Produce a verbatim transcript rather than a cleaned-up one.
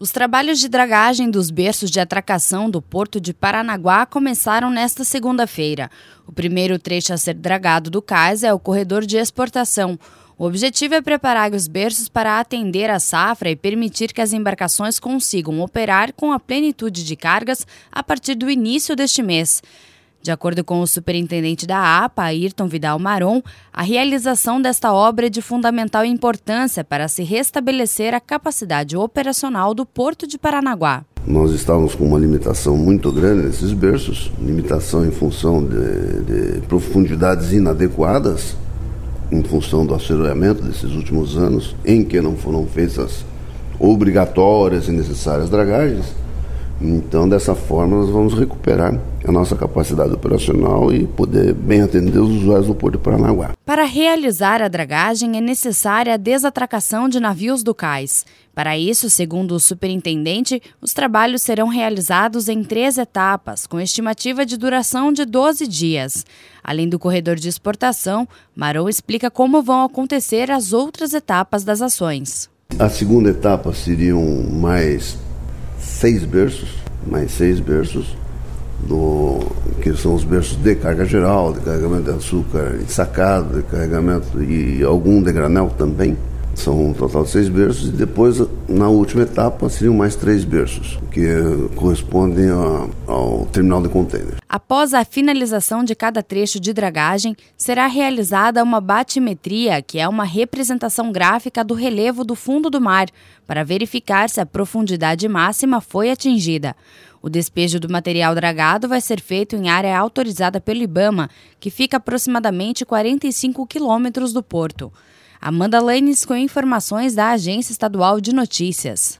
Os trabalhos de dragagem dos berços de atracação do Porto de Paranaguá começaram nesta segunda-feira. O primeiro trecho a ser dragado do cais é o corredor de exportação. O objetivo é preparar os berços para atender a safra e permitir que as embarcações consigam operar com a plenitude de cargas a partir do início deste mês. De acordo com o superintendente da A P A, Ayrton Vidal Maron, a realização desta obra é de fundamental importância para se restabelecer a capacidade operacional do Porto de Paranaguá. Nós estávamos com uma limitação muito grande nesses berços, limitação em função de, de profundidades inadequadas, em função do assoreamento desses últimos anos, em que não foram feitas obrigatórias e necessárias dragagens. Então, dessa forma, nós vamos recuperar a nossa capacidade operacional e poder bem atender os usuários do Porto de Paranaguá. Para realizar a dragagem, é necessária a desatracação de navios do cais. Para isso, segundo o superintendente, os trabalhos serão realizados em três etapas, com estimativa de duração de doze dias. Além do corredor de exportação, Maron explica como vão acontecer as outras etapas das ações. A segunda etapa seriam mais seis berços, mais seis berços, do, que são os berços de carga geral, de carregamento de açúcar ensacado, de carregamento e algum de granel também. São um total de seis berços e depois, na última etapa, seriam mais três berços, que correspondem a, ao terminal de container. Após a finalização de cada trecho de dragagem, será realizada uma batimetria, que é uma representação gráfica do relevo do fundo do mar, para verificar se a profundidade máxima foi atingida. O despejo do material dragado vai ser feito em área autorizada pelo IBAMA, que fica aproximadamente quarenta e cinco quilômetros do porto. Amanda Lanes com informações da Agência Estadual de Notícias.